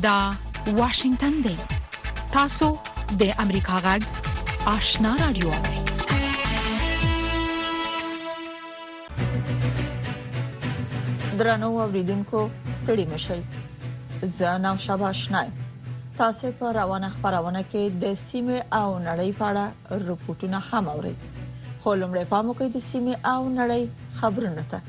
دا واشنگتن دی. تاسو د امریکا غږ آشنا رادیو. درنو اوریدونکو ستړي مشئ. زه نام شاباشنای. تاسو په روانه خبرونه کې د سیمه او نړۍ په اړه رپورټونه هم اورئ. خو لمړی پام وکړئ د سیمه او نړۍ خبرونه ته.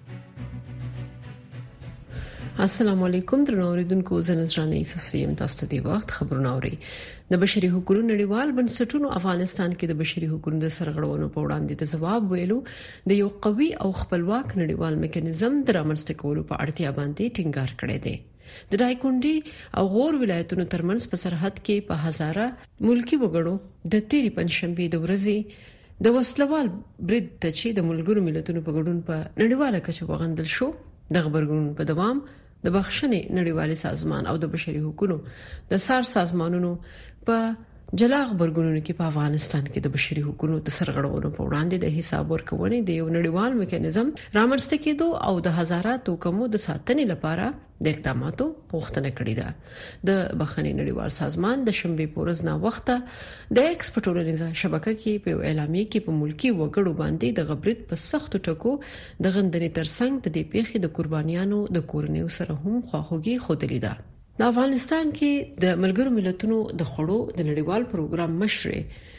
السلام علیکم درنو اوریدونکو، زه نذرانه یوسف یم. تاسو ته د وخت خبرونه اورئ. د بشري حقوقو نړیوال بنسټونو افغانستان کې د بشري حقوقو د سرغړونو په وړاندې د ځواب ویلو د یو قوي او خپلواک نړیوال میکانیزم د رامنځته کولو په اړتیا باندې ټینګار کړی دی. د دایکونډي او غور ولایتونو ترمنځ په سرحد کې په هزاره ملکی وګړو د تیری پنځشنبه د ورځې د وسلوال برید ته چې د ملګرو ملتونو په ګډون په نړیواله کچه وغندل شو. د خبرګون په دوام د بخښنې نړیوال سازمان او د بشري حقوقو د سار سازمانونو په جلا خبرګونونو کې په افغانستان کې د بشري حقوقو د سرغړونو په وړاندې د حساب ورکونې د یو نړیوال میکانیزم رامنځته کېدو او د هزاراتو کومو د ساتنې لپاره د اقداماتو غوښتنه کړې ده. د بخښنې نړیوال سازمان د شنبه پورز نه وخته د ایکسپورټولنیزه شبکه کې په اعلامیه کې په ملکی وګړو باندې د غبرت په سختو ټکو د غندنې ترڅنګ د دې پیښې د قربانیانو د کورنیو سره هم خواخوږي خوده لیده. د افغانستان کې د ملګرو ملتونو د خړو د نړیوال پروګرام مشر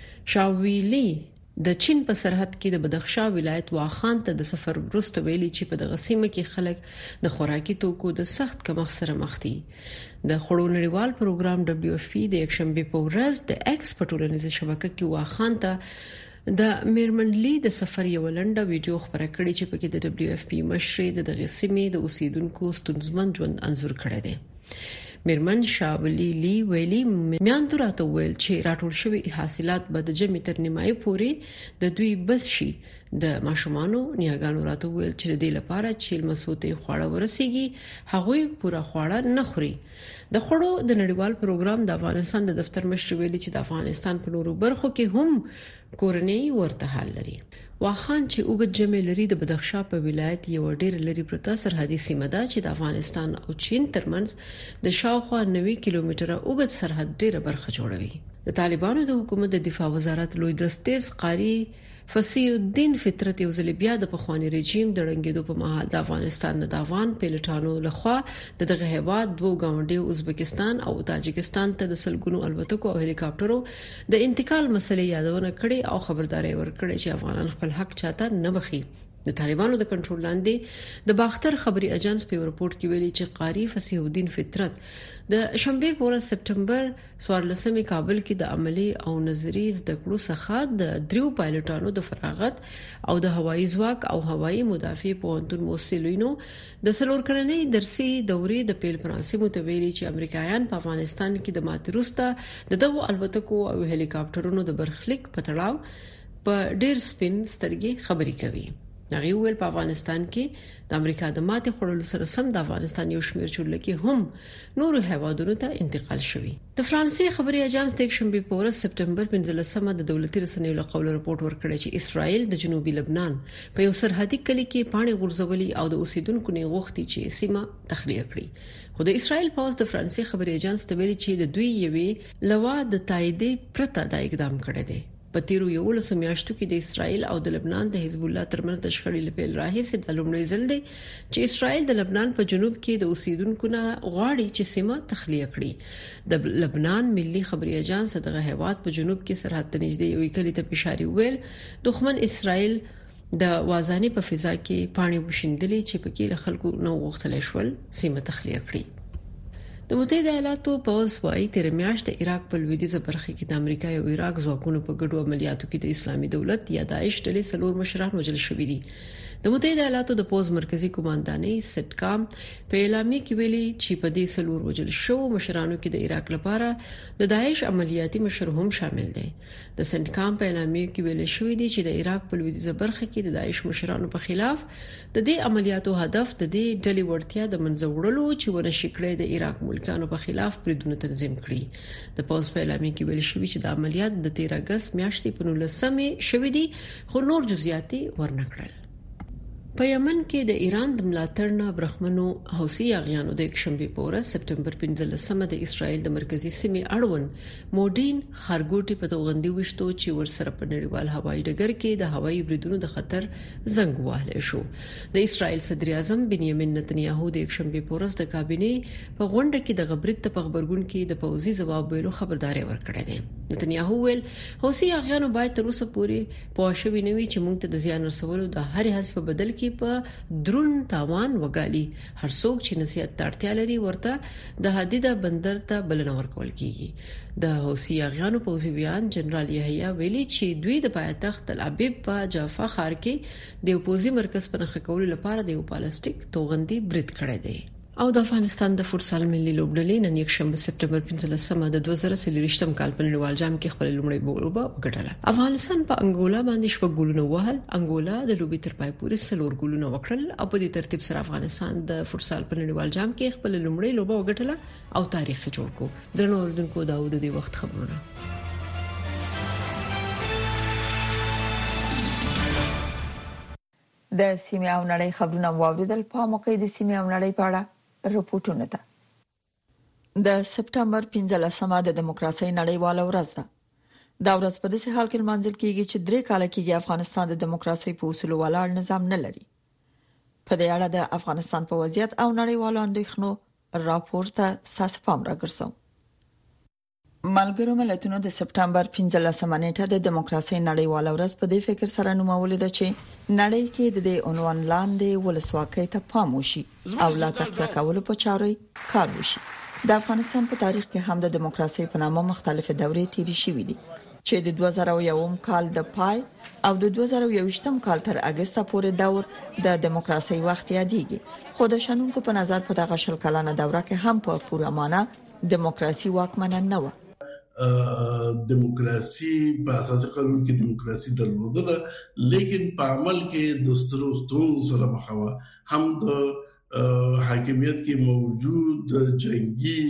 شاویلی د چین په سرحد کې د بدخشان ولایت واخان ته د سفر وروسته ویلي چې په دغه سیمه کې خلک د خوراکي توکو د سخت کمښت سره مخ دي. د خړو نړیوال پروګرام WFP د یکشنبه په ورځ د ایکسپورټولنیزه شبکه کې واخان ته د میرمنلی د سفر یو لنډه ویډیو خبره کړې چې پکې د WFP مشر دغه سیمې د اوسیدونکو ستونزمن ژوند انځور کړی دی. میرمن شاولی لی ویلی میاندو راته ویل چې راټول شوی حاصلات به د جمع تر نیمایي پورې د دوی بس شي. د ماشومانو نیاګانو راته ویل چې د دې لپاره چې مسوته خواړه ورسیږي هغوی پورا خواړه نه خوري. د خړو د نړیوال پروګرام د افغانستان د دفتر مشر ویلي چې د افغانستان په نورو برخو کې هم کورنۍ ورته حل لري. واخان چې اوږد جمع لري د بدخشان په ولایت یو ډېر لري پرته سرحدي سیمه ده چې د افغانستان او چین ترمنځ د شاوخوا 90 کیلومتره اوږد سرحد ډېره برخه جوړوي. د طالبانو د حکومت د دفاع وزارت لوی درستیز قاری فصیل الدین فطرت یو ځل بیا د پخوانی رژیم د رنګېدو په مهال د افغانستان د افغان پیلوټانو لخوا دغه هیواد دوه گاونډي ازبکستان او تاجکستان ته د سلګونو الوتکو او هلیکاپټرو د انتقال مسلې یادونه کړې او خبرداري ورکړې چې افغانان خپل حق چاته نه بخي. د طالبانو د کنټرول لاندې د باختر خبري اژانس په رپورت کې ویلي چې قاری فصیح الدین فطرت د شنبه په ورځ سپټمبر 14 کابل کې د عملی او نظری زده کړو څخه د دریو پایلوټانو د فراغت او د هوایي ځواک او هوایي مدافع پوهنتون موسسینو د سلور کلنۍ درسي دورې د پیل فرانسې متویلي چې امریکایان په افغانستان کې د ماتروسته دغه الوتکو او هلیکاپټرونو د برخلیک په تړاو په ډیر سپین سترګې خبري کوي. هغه ویل په افغانستان کې د امریکا د ماتې خړلو سره سم د افغانستان یو شمېر چورلکي هم نور هیوادونو ته انتقال شوی. د فرانسې خبري اژانس د شنبه په ورځ سپټمبر 15 د دولتي رسنیو له قول رپورت ورکړی چې اسرائیل د جنوبي لبنان په یو سرحدي کلی کې پانی غورځولي او د اوسیدونکو نه غوښتي چې سیمه تخلیه کړي. خو د اسرائیل پوز د فرانسې خبري اژانس ته ویلي چې د دوی یوې لوا د تایید پرته د اقدام کړی دی. په تیرو 11 میاشتو کې د اسرائیل او د لبنان د حزب الله ترمنځ د شخړې لپاره راهیسې د لومړي ځل دی چې اسرائیل د لبنان په جنوب کې د اوسیدونکو نه غواړي چې سیمه تخلیه کړي. د لبنان ملي خبري اژانس دغه هیواد په جنوب کې سرحد ته نږدې یو کلی ته اشاره ویل دښمن اسرائیل د وازانی په فضا کې پانی وشیندلې چې پکې له خلکو نو غوښتل شول سیمه تخلیه کړي. د متحده ایالاتو پوز وايي تیر میاشت د عراق په لویدیځه برخه کې د امریکا او عراق ځواکونو په ګډو عملیاتو کې د اسلامي دولت یا داعش ډلې څلور مشران وژل شوي دي. د متحده ایالاتو د پوز مرکزی کمانډانۍ سټکام په اعلامیه کې ویلي چې په دې څلور وژل شو مشرانو کې د عراق لپاره د داعش عملیاتي مشر هم شامل دي. د سټکام په اعلامیه کې ویل شوی دی چې د عراق په لویدیځه برخه کې د داعش مشرانو په خلاف د دې عملیاتو هدف د دې ډلې وړتیا د منځوړلو چې ورشي کړې د عراق ملکانو په خلاف پریدونه تنظیم کړي. د پوز په اعلامیه کې ویل شوی چې د عملیات د 13 اگست میاشتې په 19 شوې دي خو نور جزئیات ورنکړل. په یمن کې د ایران د ملاتړ نه برخمنو حوثي اغیانو د یکشنبه په ورځ سپټمبر 15 د اسرایل د مرکزی سیمې اړوند مودین خارګوټي په توغندي وشتو چې ورسره په نړیوال هوایي ډګر کې د هوایي بریدونو د خطر زنګ وهلی شو. د اسرایل صدر اعظم بنیامین نتنیاهو د یکشنبه په ورځ د کابینې په غونډه کې د غبرګ ته په خبرګون کې د پوځي ځواب ویلو خبرداري ورکړه ده. نتنیاهو ویل حوثي اغیانو باید تر اوسه پورې پوښښ وینوي چې موږ ته د زیان رسولو د هر هڅې په بدل کې په درون تاوان وګالي. هر څوک چې نصیحت ته اړتیا لري ورته د حدیده بندر ته بلنه ورکول کیږي. د حوثي اغیانو پوځي بیان جنرال یحیی ویلي چې دوی د پایتخت تل ابیب په جافا ښار کې د پوځي مرکز په نښه کولو لپاره د پلاستیک توغندي برید کړی دی. او د افغانستان د فوتسال ملي لوبډلې نن یکشنبه سپټمبر 15 د 2023 کال په نړیوال جام کې خپل لومړی لوبه وګټله. افغانستان په انګولا باندې شپږ ګولونه وهل. انګولا د لوبې تر پای پورې 4 ګولونه وکړل او په دې ترتیب سره افغانستان د فوتسال په نړیوال جام کې خپل لومړی لوبه وګټله او تاریخ جوړ کړ. درنو اوریدونکو دا د دې وخت خبرونه. د سیمه او نړۍ خبرونه واوریدل. په موقع د سیمه او نړۍ په اړه رپورټونه ده. د سپټمبر 15 د دیموکراسي نړیواله ورځ ده. دا ورځ په داسې حال کې منځل کیږي چې 3 کال کېږي افغانستان د دیموکراسي په اصول ولاړ نظام نه لري. په دې اړه د افغانستان په وضعیت او نړیوالو اندېښنو راپور ته ساس پام راګرځو. ملګرو ملتونو د سپټمبر 15 نیټه د دیموکراسي نړیواله ورځ په دې فکر سره نومولې ده چې نړۍ کې د دې عنوان لاندې ولسواکۍ ته پام وشي او لا تقویه کولو په چارو کار وشي. د افغانستان په تاریخ کې هم د دیموکراسي په نامه مختلفه دورې تیرې شوې دي چې د 2001 کال د پای او د 2021 کال تر اگست پورې دور د دیموکراسي وخت یادېږي. خو د شنونکو په نظر په دغه شل کلانه دوره کې هم په پوره معنا دیموکراسي واکمنه نه و. دیموکراسي په اساسي قانون کې دیموکراسي درلودله، لیکن په عمل کې د سترو سره مخ وه. هم د حاکمیت کې موجود جنگي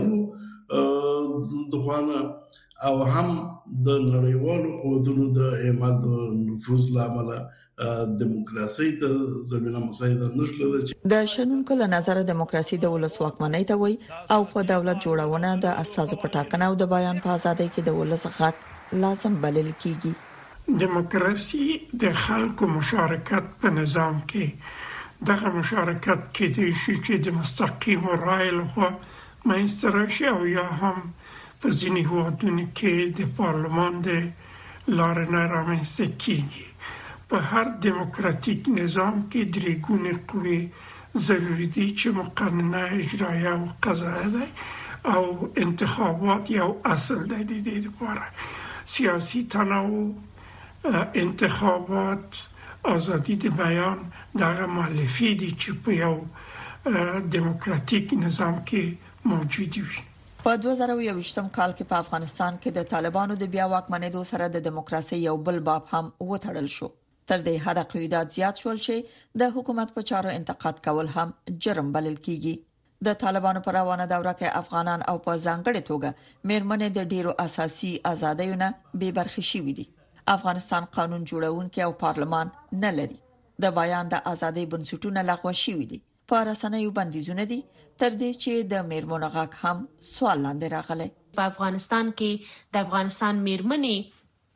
ډلو د خوانه او هم د نړیوالو قوتونو د اعمال نفوذ لامل دیموکراسي ته زمينه مساعده نشله. د شنونکو له نظر دیموکراسي د ولس واکمنۍ ته وایي او په دولت جوړونه د استازو په ټاکنه او د بیان په ازادۍ کې د ولس غږ لازم بلل کیږي. دیموکراسي د خلکو مشارکت په نظام کې دغه مشارکت کې د شي چې د مستقیم رائے له منځته او یا هم په ځینې هیوادونو کې د پارلمان د لارې نه رامنځته کیږي. په هر دیموکراتیک نظام کې درې ګونې قوې ضروري دي چې مقننه، اجرایه او قضایه ده او انتخابات یو اصل دی. د دې لپاره سیاسي تنوع، انتخابات، ازادي د بیان دغه مؤلفې دي چې په یو دیموکراتیک نظام کې موجود وي. په 2021 کال کې په افغانستان کې د طالبانو د بیا واکمنېدو سره د دیموکراسي یو بل باب هم وتړل شو. تر دې حد قیودات زیات شول چې د حکومت په چارو انتقاد کول هم جرم بلل کیږي. د طالبانو پر روانه دوره کې افغانان او په ځانګړي توګه میرمنې د ډیرو اساسي آزادیونو بې برخې شوي دي. افغانستان قانون جوړونکي او پارلمان نه لري. د بیان د ازادۍ بنسټونه لغوه شوي دي. په رسنیو بندیزونه دي تر دې چې د میرمنو غږ هم سوال لاندې راغلی. په افغانستان کې د افغانستان میرمنې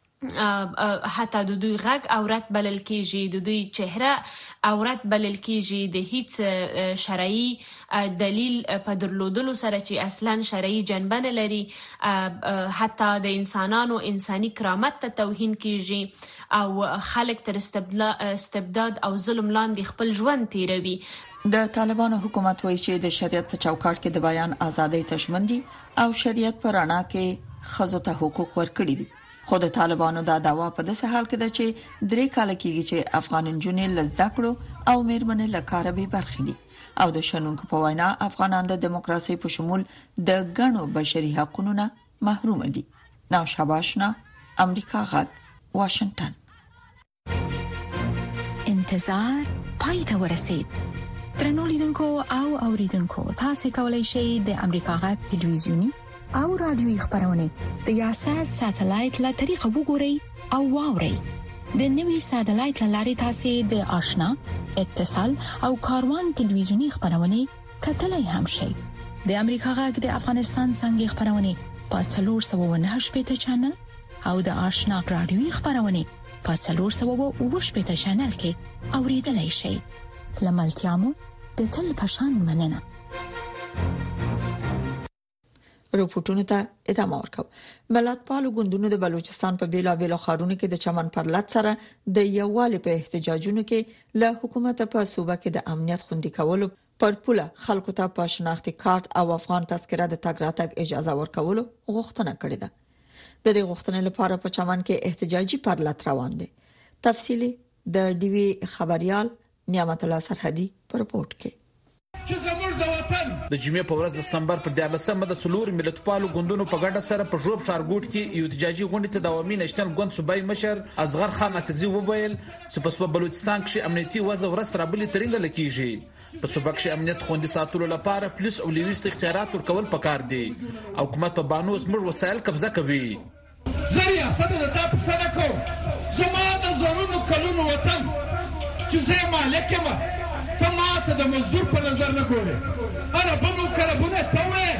حتی د دوی غږ عورت بلل کیږي، د دوی چهره عورت بلل کیږي، د هیڅ شرعي دلیل په درلودلو سره چې اصلا شرعي جنبه نه لري. حتی د انسانانو انساني کرامت ته توهین کیږي او خلک تر استبداد او ظلم لاندې خپل ژوند تیروي. د طالبانو حکومت وایي چې د شریعت په چوکاټ کې د بیان ازادۍ تضمین دي او شریعت په رڼا کې ښځو ته حقوق ورکړي دي. خو د طالبانو دا داوا په داسې حال کې ده چې 3 کال کېږي چې افغان نجونې لزده کړو او میرمنې له کاره بې برخې دي او د شنونکو په وینا افغانان د دیموکراسي په شمول د ګڼو بشري حقوقو نه محروم دي. نو شاباشنا، امریکا غږ، واشنگټن. انتظار پای ته ورسید. درنو لیدونکو او اوریدونکو، تاسو کولی شئ د امریکا غږ ټلویزیونی او رادیوي خبرونه د یاشر ساتلایت له طریقو وګورئ او واورئ. د نوي ساتلایت لارې تاسو د آشنا اتصال او کاروان ټلویزیونی خبرونه کتلای هم شئ. د امریکا غږ د افغانستان څنګه خبرونه په 498 چینل او د آشنا رادیوي خبرونه په 498 چینل کې اوریدلای شئ. لملتيامو د تل پشان مننه. رپورټونو ته ادامه ورکوم. ملتپالو ګوندونو د بلوچستان په بیلابېلو ښارونو کې د چمن پرلط سره د یووالي په احتجاجونو کې له حکومت په صوبه کې د امنیت خوندي کولو پر پوله خلکو ته په شناختی کارت او افغان تذکره د تګ راتګ اجازه ورکولو غوښتنه کړې ده. د دې غوښتنې لپاره په چمن کې احتجاجي پرلط روان دي. تفصیلی د ډیوی خبريال نعمت الله سرحدي په رپورت کې. د جمعې په ورځ د سپتمبر پر 14مه د څلور ملتپالو ګوندونو په ګډه سره په ژوب ښارګوټ کې یو احتجاجي غونډه ته د عوامي نېشنل ګوند صوبایي مشر اصغر خان اڅکزي وویل چې په صوبه بلوچستان کې امنیتي وضع ورسترابلي ترنګ لکېږي. په صوبه کې امنیت خوندي ساتلو لپاره پولیس او لیویست اختیارات ورکول پکار دي. حکومت په بانو زموږ وسایل قبضه کوي. زریا سره د تاسو سره کوم زما د زورونو کلونو وطن چې زه مالک یم ته ماته د مزدور په نظر نه ګورې. انا بنو کلبونه ته وې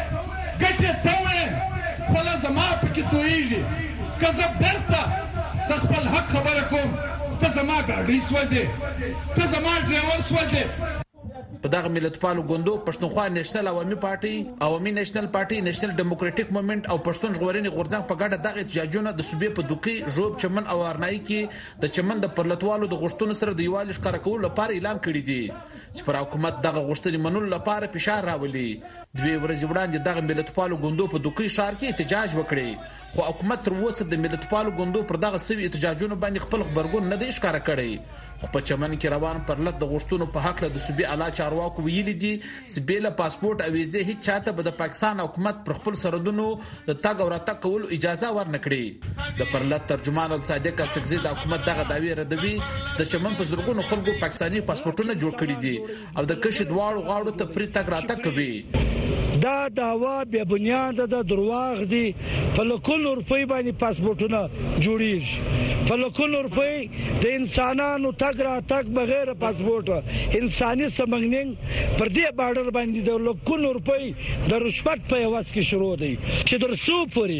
ګټه ته وې خو لا زما پکې تویږي که زه بیرته د خپل حق خبره کوم ته زما ګاډي سوځې ته زما ډرایور سوځې. په دغه ملتپالو ګوندو پښتونخوا نېشنل عوامي پارټي، عوامي نېشنل پارټي، نېشنل ډیموکراټیک موومېنټ او پښتون ژغورنې غورځنګ په ګډه دغه احتجاجونه د صوبې په دوکي، ژوب، چمن او ارنای کې د چمن د پرلتوالو د غوښتنو سره د یووالي ښکار کولو لپاره اعلان کړی دی چې پر حکومت دغه غوښتنې منلو لپاره فشار راولي. دوی ورځې وړاندې دغه ملتپالو ګوندو په دوکي ښار کې احتجاج وکړي، خو حکومت تر اوسه د ملتپالو ګوندو پر دغه سوي احتجاجونو باندې خپل خبرګون نه دی ښکار کړی. خو په چمن کې روان پرلت د غوښتنو په حق له د صوبې اعلی چارواکو ویلي دي چې بل پاسپورت او ویزه هیڅ چاته به د پاکستان حکومت پر خپل سرحدونو د تګ او راتګ کولو اجازه ورنکړي. د پرلت ترجمان صادق اڅکزي د حکومت دغه دعوی ردوي چې د چمن په زرګونو خلکو پاکستاني پاسپورتونه جوړ کړي دي او د کشي دواړو غاړو ته پرې تګ راتګ کوي. دا داوا به بنیاد د دروغ دي. په لکونو روپۍ باندې پاسپورتونه جوړیږي، په لکونو روپۍ د انسانانو تګ راتګ بغیر پاسپورت انساني سمګنګ پر دې بارډر باندې د لکونو روپۍ د رشوت په یوځ کې شروع دي چې درسو پوري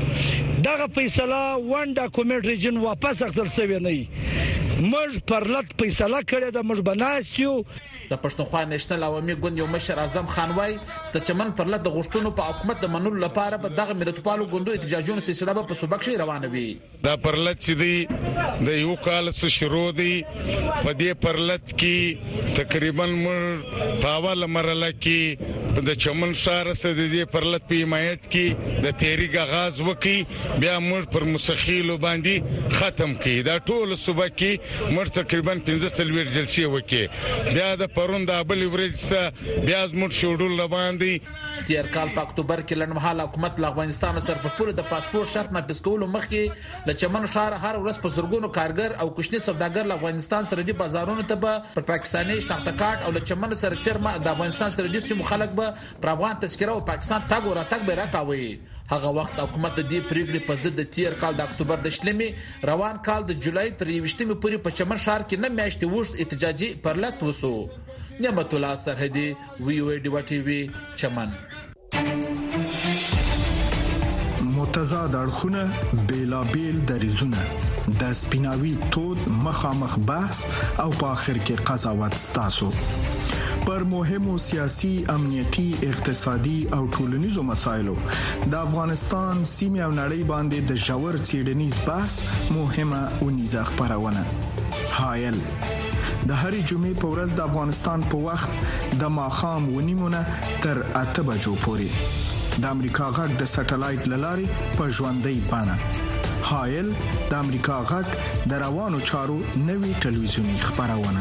دغه فیصله وان ډاکومنټ ریجن واپس اخیستل شوی نه. موږ پرلط فیصله کړې ده، موږ بناستیو. د پښتونخوا نېشنل عوامي ګوند یو مشر اعظم خان وای چې چمن پرلط د غوښتنو په حکومت د منلو لپاره په دغه ملتپالو ګوندو احتجاجونو سلسله په صوبه کې روانه وي. دا پرلط چې دی د یو کال څخه شروع دی. په دې پرلط کې تقریبا موږ په اول مرحله کې د چمن ښار سره د دې پرلط په حمایت کې د تحریک آغاز وکړي، بیا موږ پر مستخیلو باندې ختم کړي. دا ټول صوبه کې موږ تقریبا 15 جلسې وکړي. بیا د پرون د ابل ورځ بیا موږ شوډول روان دي. تیر کال په اکتوبر کې لنډمهاله حکومت له افغانستان سره په پوره د پاسپورت شرط نافذ کولو مخکې له چمن ښار هر ورځ په زرګونو کارګر او کوچني سوداګر له افغانستان سره د بازارونو ته په پاکستاني شناخته کارت او له چمن سره چیرمه د افغانستان سره د سیمو خلک به پر افغان تذکره او پاکستان تګ او راتګ به راکاوي. هغه وخت حکومت د دې پریکړې په ضد د تیر کال د اکتوبر د شلمې روان کال د جولای تر 28مې پورې په چمن ښار کې نه میاشتې وښت احتجاجي پرلط وسو. نعمت الله سرحدي، وی او ډی ټي وی، چمن. متضاد اړخونه، بیلابیل دریزونه، د سپیناوي تود مخامخ بحث او په اخر کې قضاوت ستاسو پر مهمو سیاسي، امنیتي، اقتصادي او ټولنیزو مسایلو د افغانستان سیمه او نړۍ باندې د ژور څېړنیز بحث مهمه اونیزه خبرونه. حایل د هرې جمعې په ورځ د افغانستان په وخت د ماښام 9:30 تر 8 بجو پورې د امریکا غږ د سټلایټ لارې په ژوندۍ بڼه. حایل د امریکا غږ د روانو چارو نوي ټلویزیونی خبرونه.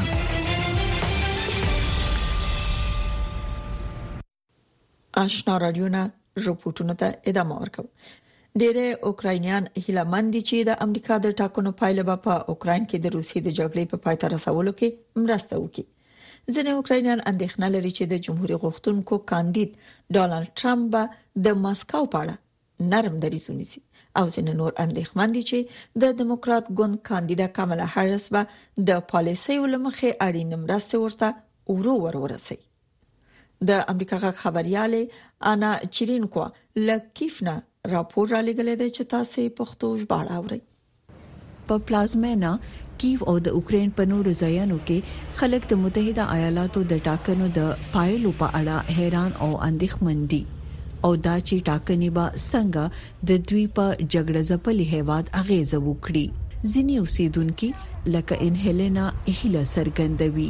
آشنا رادیونا رپورټونو ته ادامه ورکوم. ډېر اوکراینیان هیله مند دي چې د امریکا د ټاکنو پایله به په اوکراین کې د روسیې د جګړې په پای ته رسولو کې مرسته وکړي. ځینې اوکراینیان اندېښنه لري چې د جمهوریت غوښتونکو کاندید ډونالد ټرمپ به د ماسکو په اړه نرم دریځ ونیسي او ځینې نور اندېښمن دي چې د دیموکرات ګوند کاندیدا کاملا هریس به د پالیسي ولمخه اړین مرسته ورته ورسي. د امریکا غږ خبرياله انا چیرینکو لکیفنا راپور را لګلې ده چې تاسو پښتو ژباړه اورئ. په پلازمینه کیف او د اوکرين په نورو ځایونو کې خلک د متحده ایالاتو د ټاکنو د پایلو په اړه حیران او اندېښمن دي او دا چې ټاکنې به څنګه د دوی په جګړه ځپلي هیواد اغیزه وکړي. ځینې اوسیدونکو لکه انهلینا هیله سرګندوي.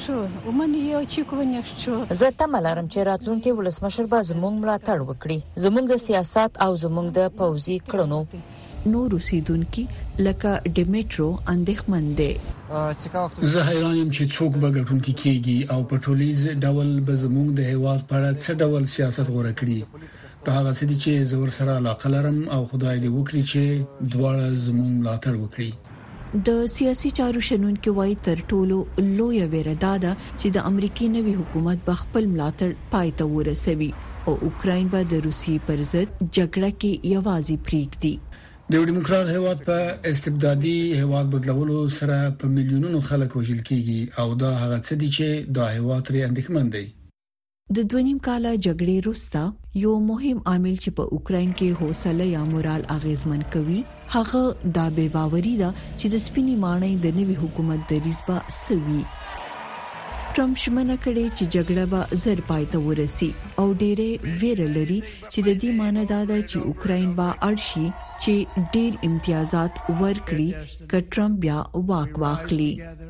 زه تمه لرم چې راتلونکي ولسمشر به زموږ ملاتړ وکړي، زموږ د سیاست او زموږ د پوځي کړنو. نور اوسیدونکو لکه ډیمیټرو اندېښمن دي. زه حیران یم چې څوک به ګټونکي کیږي او په ټولیز ډول به زموږ د هیواد پر څه ډول سیاست غوړه کړي. دا هغه څه دي چې زور سره علاقه لرم او خدای دې وکړي چې دواړه زموږ ملاتړ وکړي. د سیاسي چارو شنونکو وايي تر ټولو لوی ویره ده چې د امریکای نوي حکومت به خپل ملاتړ پای ته ورسوي او اوکرين به د روسي پر ضد جګړه کې یوازې پریږدي. د دیموکرات هیواد په استبدادي هیواد بدلولو سره په میلیونونو خلک وژل کیږي او دا هغه څه دي چې د هیواد لري اندېښمن دي. د 2.5 کاله جګړې وروسته یو مهم عامل چې په اوکرين کې حوصله یا مورال اغیزمن کوي هغه د بې باوري ده چې د سپینې ماڼۍ د نوي حکومت د ریسبا سوي. ټرمپ شمنه کړي چې جګړه به زر پای ته ورسي او ډېرې ویره لري چې د دې معنی دا ده چې اوکرين به اړشي چې ډېر امتیازات ورکړي ک ټرمپ بیا واک واخلي.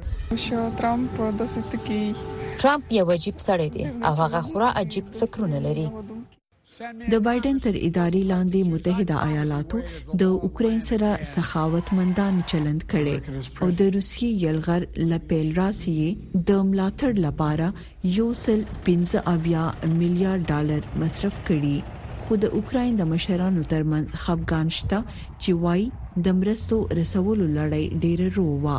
ټرمپ یو عجیب سړی دی او هغه خورا عجیب فکرونه لري. د بایدن تر ادارې لاندې متحده ایالاتو د اوکرين سره سخاوتمندان چلند کړي او د روسي یلغر لپیل راسي د ملاتړ لپاره $1.15 میلیارډ مصرف کړي. خو د اوکرين د مشرانو ترمنځ خفګان شته چې وايي د مرستو رسولو لړۍ ډېره روه.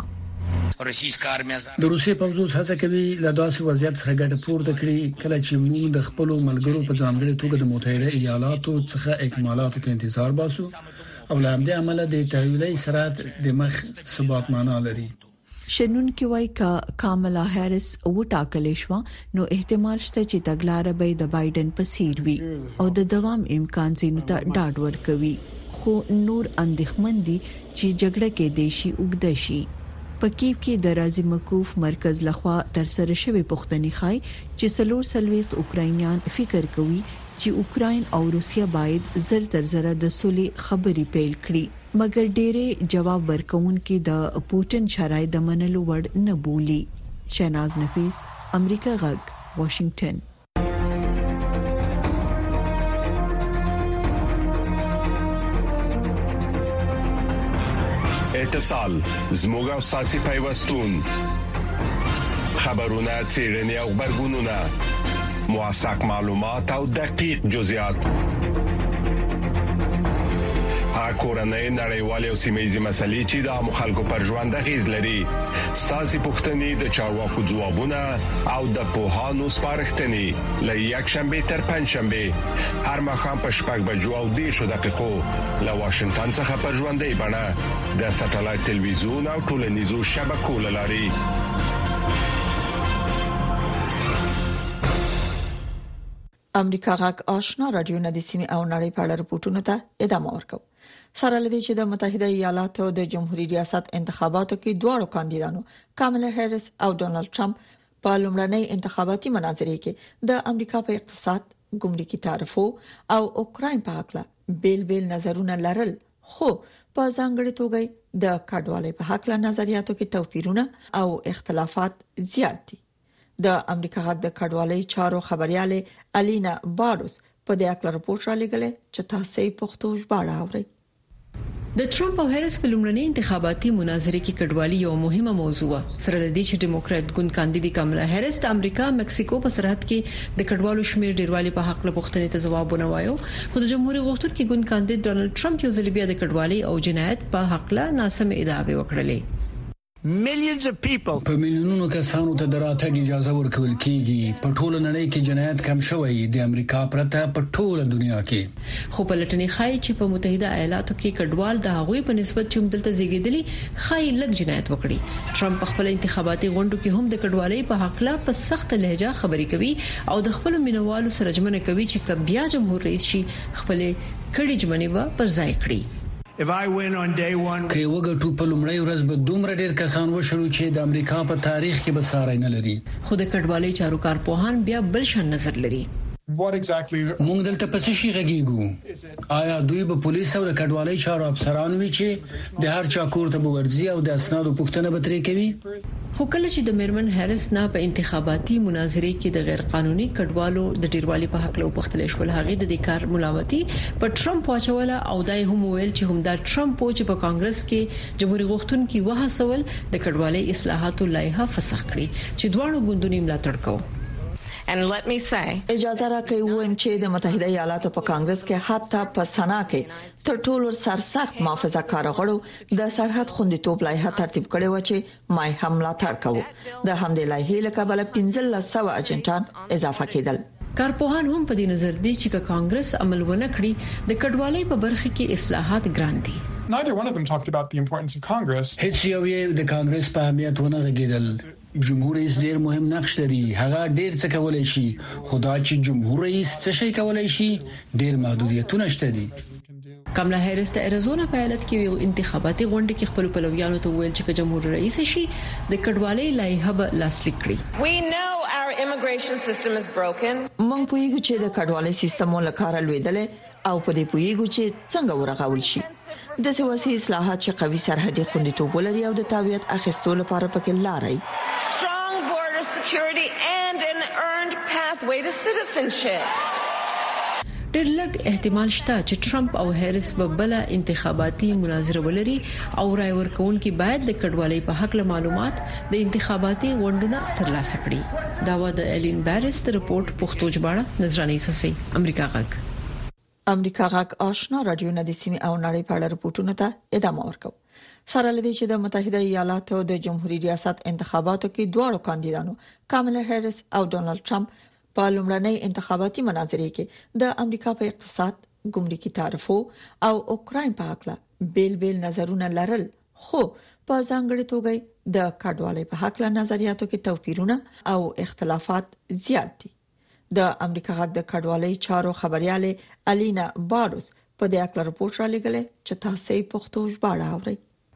د روسي پوځ هڅه کوي له داسې وضعیت څخه ګټه پورته کړي کله چې موږ د خپل ملګرو په ځانګړي توګه د متحده ایالاتو څخه اکمالاتو کې انتظار باسو او له همدې عمله د تحویلي سرعت د مخ ثبات معنا لري. شنونکو وايي کاملا هریس وټاکل شو نو احتمال شته چې تګلارې به د بایدن په څیر وي او د دوام امکان زینو ته ډاډ ورکوي. خو نور اندېښمن دي چې جګړه کې دیشي وګد شي. په کیف کې د رازي مکوف مرکز لخوا تر سره شوی پوښتنې ښایي چې 340 اوکراینیان فکر کوي چې اوکراین او روسیا باید زر تر زر د سولې خبرې پیل کړي مګر ډېرې جواب ورکوونکي د پوتین شرایط د منلو وړ نه بولي. شناز نفیس امریکا غږ واشنگټن. اتصال زموږ او ساسي پیوستون خبرونه چیرنی او خبرګونونه موثق معلومات او دقیق جزئیات کورنۍ نړیوالې او سیمه‌یزې مسلې چې د مخالکو پر ژوند غیز لري ساسي پښتنې د چارواکو ځوابونه او د پوهانو سپارښتنې لې یک شنبه تر پنځ شنبه هر مخام په شپږ بجو او 10 دقیقو له واشنگټن څخه پر ژوندۍ بڼه د ساتلایت ټلویزیون او ټولنیزو شبکو لاري. امریکا غږ آشنا رادیو نه د سیمې او نړۍ په اړه رپورټونو ته ادامه ورکوي. سره لدی چې د متحده ایالاتو د جمهوریت ریاست انتخاباتو کې دواړو کاندیدانو کاملا هریس او ډونالد ټرمپ په لومړنۍ انتخاباتي مناظرې کې د امریکا په اقتصاد، ګمرکي تعرفو او اوکراین په اړه بیل نظرونه لرل، خو په ځانګړي توګه د کډوالۍ په اړه نظریاتو کې توپیرونه او اختلافات زیات دي. د امریکا غږ د کډوالۍ چارو خبرياله الینا باروس په دې اړه راپور را لګلې چې تاسو یې پښتو ژباړه اورئ. د ټرمپ او هریس په لومړنۍ انتخاباتي مناظرې کې کډوالي یو مهمه موضوع و. سره د دې چې ډیموکرات ګوند کاندید کاملا هریس د امریکا مکسیکو په سرحد کې د کډوالو شمیر ډیروالي په حق له پوښتنې ته ځواب ونوایو، خو د جمهوریت غوښتونکو ګوند کاندید ډونالد ټرمپ یو ځل بیا د کډوالي او جنایت په حق له ناسم ادعاوې وکړلې. په میلیونونو کسانو ته دراتګ اجازه ورکول کیږي. په ټوله نړۍ کې جنایت کم شوی د امریکا پرته په ټوله دنیا کې. خو په لټنې خای چې په متحده ایالاتو کې کډوال د هغوی په نسبت چې مدلته زیږیدلي خای لږ جنایت وکړي. ټرمپ په خپل انتخاباتي غونډو کې هم د کډوالۍ په حق لا په سخت لهجه خبري کوي او د خپل مینوالو سره ژمنه کوي چې کبیا جمهور رئیس شي خپل کړي ژمنې به پر ځای کړي. که وګټو په لومړی ورځ به دومره ډیر کسان وشړو چې د امریکا په تاریخ کې به ساری نه لري. خو د کډوالۍ چارو کارپوهان بیا بل شان نظر لري. موږ دلته په څه شي غږیږو؟ آیا دوی به پولیس او د کډوالۍ چارو افسران وي چې د هر چا کور ته ورځي او د اسنادو پوښتنه به ترې کوي؟ خو کله چې د میرمن هریس نه په انتخاباتي مناظره کې د غیر قانوني کډوالو د ډیروالي په حق له پختل شول هغه د کار ملامتي په ټرمپ واچوله او دای هم ویل چې هم دا ټرمپ چې په کانګرس کې جمهوریت غوښتونکي وهڅول د کډوالۍ اصلاحاتو لایحه فسخ کړي چې دواړو ګوندونو ملاتړ کوي. And let me say اجازه راکړئ وایم چې د متحده ایالاتو په کانګرس کې حتی په سنا کې تر ټولو سرسخت محافظه کار غړو د سرحد خوندیتوب لایحه ترتیب کړې و چې مای حمله تر کوو د همدې لایحې لکه بل 1500 اجنټان اضافه کېدل. کارپوهان هم په دې نظر دي چې کانګرس عمل ونه کړي د کډوالۍ په برخه کې اصلاحات ګران دي. Neither one of them talked about the importance of Congress. هیڅ یو یې د کانګرس په اهمیت ونه غږیدل. جمهور رئیس ډیر مهم نقش لري. هغه ډیر څه کولای شي. خدا چې جمهور رئیس څه شي کولای شي ډیر محدودیتونه شته دي. کملا هریس د اریزونا په ایالت کې یو انتخاباتي غونډه کې خپل پلویانو ته ویل چې جمهور رئیس شي د کډوالۍ لایحه به لاسلیک کړي. We know our immigration system is broken. مونږ پوهیږو چې د کډوالۍ سیستم لکاره لویدل او په دې پوهیږو چې څنګه ورغول شي. د سیاسي اصلاحات چې قوي سرحدي خوندیتوب ولري او د تابعیت اخیستلو لپاره پکې لاري. Strong border security and an earned pathway to citizenship. ډېر لږ احتمال شته چې ټرمپ او هریس په بل انتخاباتي مناظره ولري او رای ورکوونکي باید د کډوالۍ په حق له معلومات د انتخاباتي غونډونه ترلاسه کړي. دا و د الین بارس د رپورت پښتو ژباړه نظرانه سوسي امریکا غږ. امریکا غږ آشنا رادیو نه د سیمې او نړۍ په اړه رپورټونه ته ادامه ورکو. سره لدی چې د متحده ایالاتو د جمهوریت ریاست انتخاباتو کې دواړو کاندیدانو کاملا هریس او ډونالد ټرمپ په لومړنۍ انتخاباتي مناظرې کې د امریکا په اقتصاد، ګمرکي تعرفو او اوکراین په اړه بیل نظرونه لرل، خو په ځانګړي توګه د کډوالۍ په حق له نظریاتو کې توپیرونه او اختلافات زیات دي. د امریکا غږ د کډوالۍ چارو خبرياله الینا باروس په دې اړه رپورټ را لګلې چې تاسو یې پښتو ژباړه اورئ.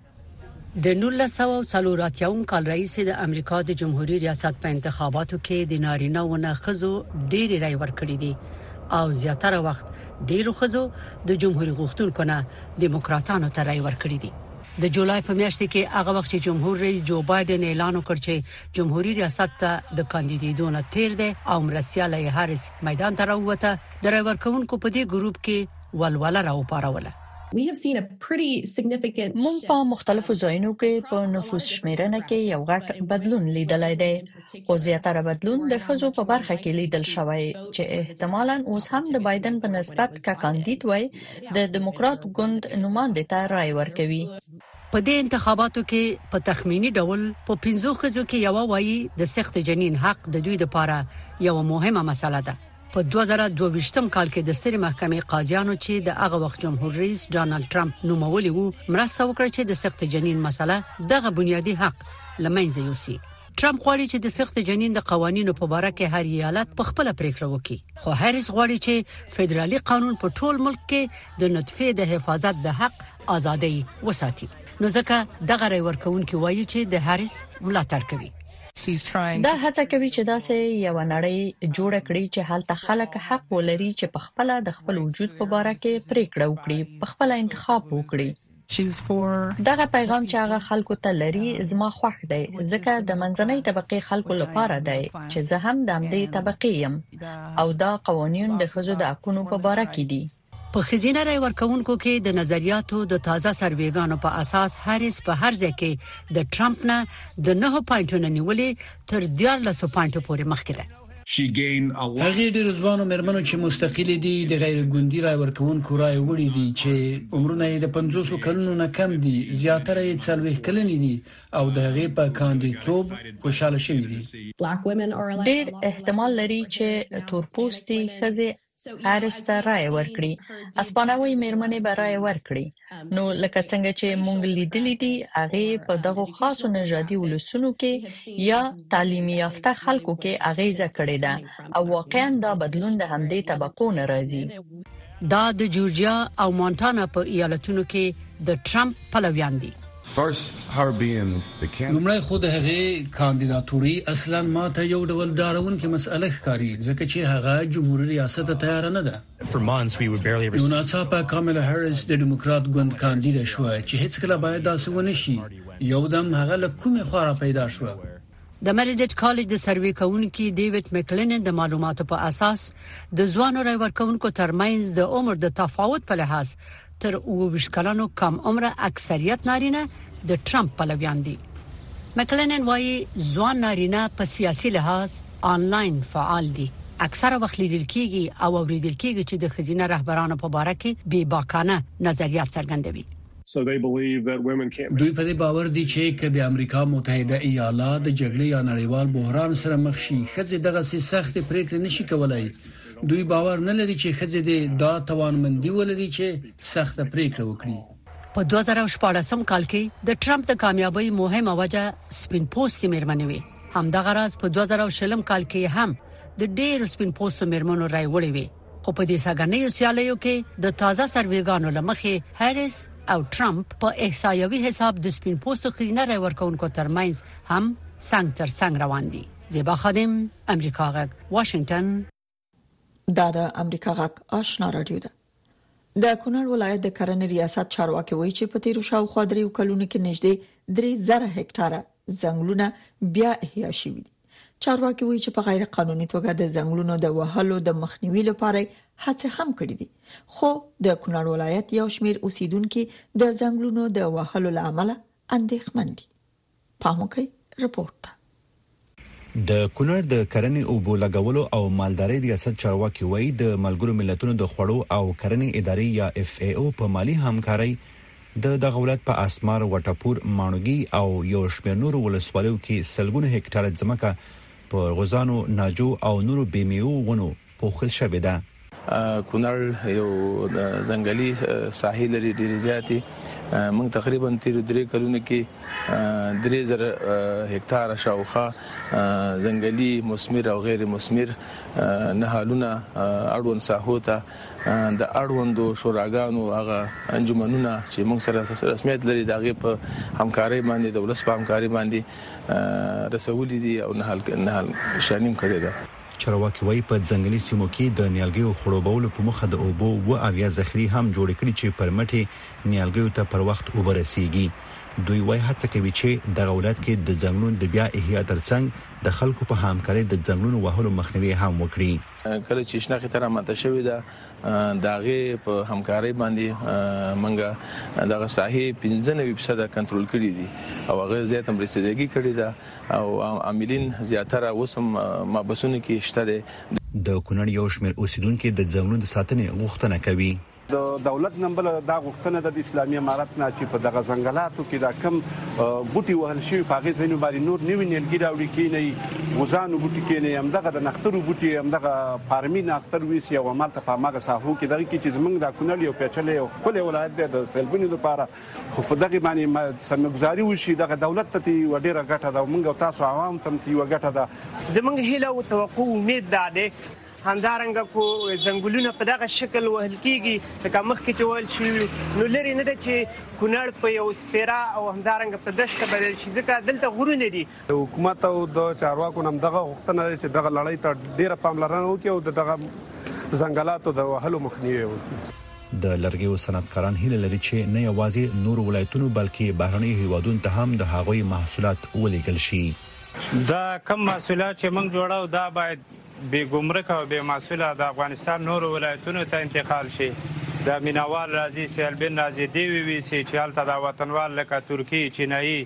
د 1940 کال رئیس د امریکا د جمهوریت ریاست په انتخاباتو کې د نارینه و نه خزو ډېری رای ورکړي دي او زیاتره وخت ډېرو خزو د جمهوریت غوښتونکو نه دیموکراتانو ته رای ورکړي دي. د جولای په میاشت کې هغه وخت چې جمهور رئیس جو بایدن اعلان وکړ چې جمهوریت ریاست ته د کاندیدېدو نه تیر دی او مرسیاله هریس میدان ته راووته، د رای ورکوونکو په دې ګروپ کې ولوله راوپاروله. مونږ په مختلفو ځایونو کې په نفوس شمیرنه کې یو غټ بدلون لیدلای دی. خو زیاتره بدلون د ښځو په برخه کې لیدل شوی چې احتمالاً اوس هم د بایدن په نسبت کا کاندید وای د دیموکرات ګوند نماینده ته رای ورکوي. په دې انتخاباتو کې په تخمینی ډول په 15 خزو کې یو وایي د سخت جنین حق د دوی لپاره یو مهمه مسله ده. په 2022 کال کې د سترې محکمې قاضیانو چې د هغه وخت جمهور رئیس ډونالد ټرمپ نومولي وو مرسته وکړه چې د سخت جنین مسله دغه بنیادی حق لمنځه یوسي. ټرمپ غواړي چې د سخت جنین د قوانینو په اړه کې هر ایالت په خپل پریکړه وکړي، خو هریس غواړي چې فدرالي قانون په ټول ملک کې د نطفه د حفاظت د حق ازادي وساتي. نو ځکه دغه رای ورکوونکي وایي چې د هریس ملاتړ کوي. دا هڅه کوي چې داسې یو نړۍ جوړ کړي چې حالت خلک حق ولري چې په خپل د خپل وجود په اړه کې پریکړه وکړي، په خپل انتخاب وکړي. دغه پیغام چې هغه خلکو ته لري زما خوښ دی، ځکه د منځنۍ طبقه خلکو لپاره دی چې زه هم د همدې طبقه يم او دا قوانين د ښځو د حقوقو په اړه کې دي. په خزینه رای ورکوونکو کې د نظریاتو د تازه سروېګانو په اساس هریس په هر ځای کې د ټرمپ نه د 9 پوینټونو نیولې تر 14 پوینټو پورې مخکې ده. هغه ډېر ځوانو مېرمنو چې مستقلي دي د غیر ګوندي رای ورکوونکو رای وړي دي چې عمرونه یې د 50 کلونو نه کم دي، زیاتره یې 40 کلنې دي او د هغه په کاندیدوب خوشاله شوي دي. ډېر احتمال لري چې تورپوستي ښځې هارس ته رای ورکړي، اسپانوي مېرمنې به رای ورکړي. نو لکه څنګه چې مونږ لیدلې دي هغه په دغه خاصو نژادي ولسونو کې یا تعلیمي یافته خلکو کې اغیزه کړې ده او واقعا دا بدلون د همدې طبقو نه راځي. دا د جورجیا او مونټانا په ایالتونو کې د ټرمپ پلویان دي. لومړی خود هغه کاندیداتوري اصلا ماته یو ډول ډارونکې مسأله ښکاري ځکه چې هغه جمهوریت ریاست ته تیار نه ده. نو ناڅاپه کاملا هریس د ډیموکرات ګوند کاندیدا شو چې هیڅ کله باید داسې ونه شي. یو دم هغه له کومه خورا پیدا شو. د میریلینډ کالج د سروې کوونکي ډیوډ مکلنن د معلوماتو په اساس د ځوانو رای ورکوونکو ترمنځ د عمر د تفاوت په لحاظ تر 20 کلونو کم عمره اکثریت نارینه د ټرمپ پلویان دي. مکلنن وايي ځوان نارینه په سیاسي لحاظ آنلاین فعال دي. اکثره وخت لیدل کیږي او اوریدل کیږي چې د خزینه رهبرانو په باره کې بې باکانه نظریات څرګندوي. دوی په دې باور دي چې کله امریکا متحده ایالات د جګړې یا نړیوال بحران سره مخ شي خځې دغه سخت پریکړه نشي کولای. دوی باور نه لري چې خځې د دا توانمندي ولري چې سخت پریکړه وکړي. په 2014 کال کې د ټرمپ د کامیابی مهمه وجه سپین پوستي مېرمنې وي. همدغه راز په 2020 کال کې هم د ډېر سپین پوستو مېرمنو رای وړي وي. خو په دې ساګانې سیالیو کې د تازه سروېګانو لمخې هریس او ټرمپ په احصایوي حساب د سپین پوستو خینه رای ورکوونکو ترمنځ هم څنګ تر څنګ روان دي. زیبا خادم، امریکا غږ، واشنگټن. دا د امریکا غږ آشنا رادیو ده. د کونړ ولایت د کرنې ریاست چارواکي وایي چې په تیرو شاوخوا 3 کلونو کې نږدې 3000 هکټاره ځنګلونه بیا احیا شوي دي. چارواکي وایي چې په غیر قانوني توګه د ځنګلونو د وهلو د مخنیوي لپاره هڅه هم کړې دي. خو د کونړ ولایت یو شمېر اوسیدونکو د ځنګلونو د وهلو لامل اندېښمن دي. پاموکي رپورټ. د کونړ د کرنې او بولګولو او مالدارۍ ریاست چارواکي وایي د ملګرو ملتونو د خوړو او کرنې ادارې یا FAO په مالی همکاري د دغولت په اسمار وټپور مانوګي او یو شمېر نور ولسوالیو کې سلګونه هکټاره ځمکه په غوزانو ناجو او نورو بیمیو ونو پوښل شوې ده. کونړ یو ځنګلي ساحل لري ډېر زیاتې. موږ تقریبا 3 کلونو کې 3000 هکټاره شاوخوا ځنګلي مثمر او غیر مثمر نهالونه اړوند ساحو ته د اړوندو شوراګانو هغه انجمنونه چې موږ سره رسمیت لري دغه په همکاري باندې د ولس په همکاري باندې رسولې دي او نهال شانیم کړی ده. چارواکي وایي په ځنګلي سیمو کې د نیالګیو خړوبولو په مخه د اوبو او اویا ذخیرې هم جوړ کړي چې پرمټي نیالګیو ته پر وخت اوبه رسیږي. دوی وایي هڅه کوي چې د دولت کې د ځنګلونو د بیا احیا ترڅنګ د خلکو په همکاري د ځنګلونو وهلو مخنیوي هم وکړي. کله چې شناخته را ماته شوې ده داغه په همکاري باندې منګه دغه ساحې 95% کنټرول کړي دي او هغه زیات هم رسیدګي کړي ده او عاملین زیاتره وسم مابسونه کې شته. د کونړ یو شمېر اوسیدونکو د ځنګلونو د ساتنې غوښتنه کوي. د دولت نمبر دا غوښتنه د اسلامي امارت نه چې په دغه ځنګلاتو کې دا کم بوټي وهل شي پاغه زینو باندې نور نیو نیلګي راوړي کینې غوزانو بوټي کینې هم دغه د نخترو بوټي هم دغه فارمي نختر ویسي او عمل ته په ماګه ساحو کې دغه کې چې زمونږ د کونړ یو پیچلې او خپل ولایت د سیلبونو لپاره خو په دغه باندې سرمګزاري وشي دغه دولت ته وډیره ګټه ده موږ تاسو عوام ته یو ګټه ده. زمونږ هیله او توقع امید ده همدارنګه کو زنګولونه په دغه شکل وهل کیږي لکه مخکې چې ویل شي نو لري نه ده چې کونړ په یو سپیرا او همدارنګه په دشت بدل شي ځکه دلته غرونه دي. حکومت او د چارواکو هم دغه غوښتنه چې دغه لړۍ ته ډیره پاملرنه وکړي او دغه ځنګلاتو د وهلو مخنیوي وکړي. د لرګیو صنعتکاران هیله لري چې نه یوازې نور ولایتونو بلکې بهرني هیوادونو ته هم د هغوی محصولات ولېږل شي. دا کم محصولات چې موږ جوړاو دا باید به ګمرک او به محصوله د افغانستان نور ولایتونو ته انتقال شي. د میناوال راځي سیلبین راځي دی وی سي چې حالت د وطنوال لکه ترکی چینایي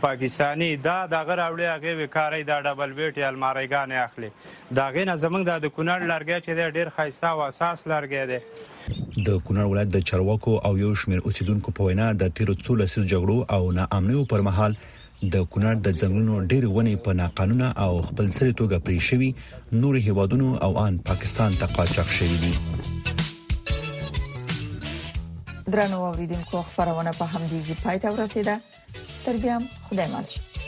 پاکستانی دا دغه راوړي هغه وکاري دا ډبل بیټ الماریګان اخلي دا غینه زمنګ د کونړ لارګي چې ډیر خاصه او اساس لارګي دی د کونړ ولایت د چارواکو او یو شمېر اوسیدونکو په وینا د تیر څو لسیز جګړو او ناامنیو پر مهال د کونړ د ځنګلونو ډېر ونې په ناقانونه او خپل سری توګه پرې شوی نور هیوادونو او ان پاکستان ته قاچاق شوی دي. درنو اوریدونکو خبرونه په همدې ځای پای ته ورسیده. تر بیا خدای مل.